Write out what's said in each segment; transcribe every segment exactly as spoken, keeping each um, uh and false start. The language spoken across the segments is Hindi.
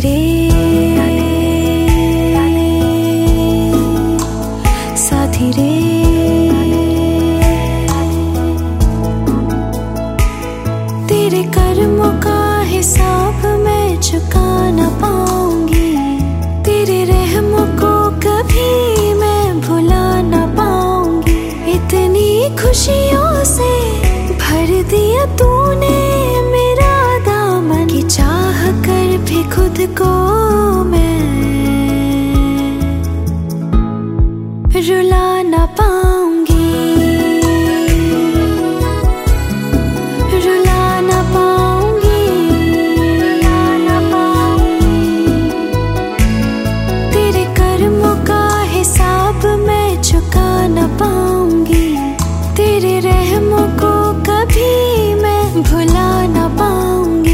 रे साथी रे, तेरे कर्मों का हिसाब मैं चुका न पाऊंगी, तेरे रहमों को कभी मैं भुला न पाऊंगी। इतनी खुशियों से भर दिया तूने मेरा दामन कि चाह कर भी खुद को मैं रुला न पाऊंगी, रुला न पाऊंगी, रुला न पाऊंगी। तेरे कर्मों का हिसाब मैं चुका न पाऊंगी, तेरे रहमों को कभी मैं भुला न पाऊंगी।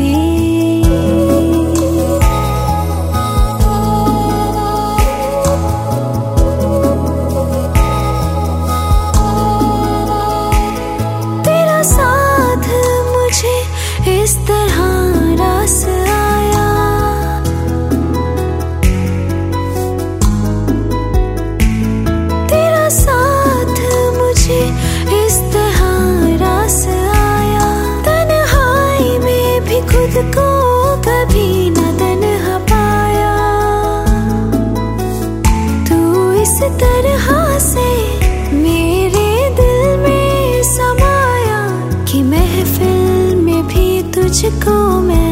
तेरा साथ मुझे इस तरह रास आया, तेरा साथ मुझे इस तरह रास आया। तन्हाई में भी खुद को कभी न तन्हा पाया, तू इस तरह से मेरे दिल में समाया कि महफिल में भी तुझको मैं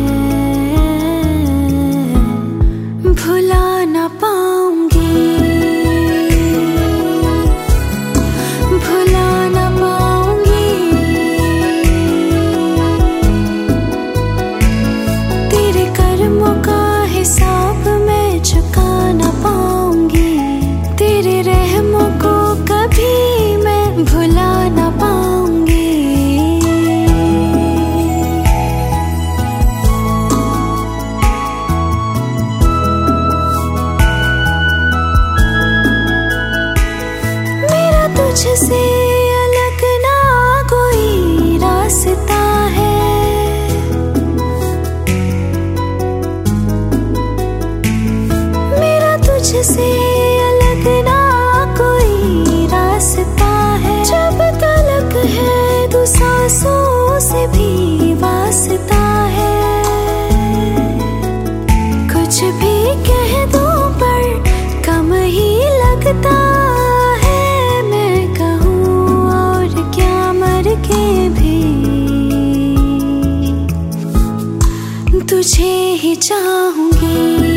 भुला न पाऊंगी, भुला न पाऊंगी। तेरे कर्मों का हिसाब मैं चुका न पाऊंगी, तेरे रहमों को कभी मैं भुला न पाऊंगी। मेरा तुझसे अलग ना कोई रास्ता है, मेरा तुझसे अलग ना कोई रास्ता है। जब तलक है तू सांसों से भी वास्ता है, कुछ भी कह दो पर कम ही लगता है। मैं कहूँ और क्या मर के भी तुझे ही चाहूंगी।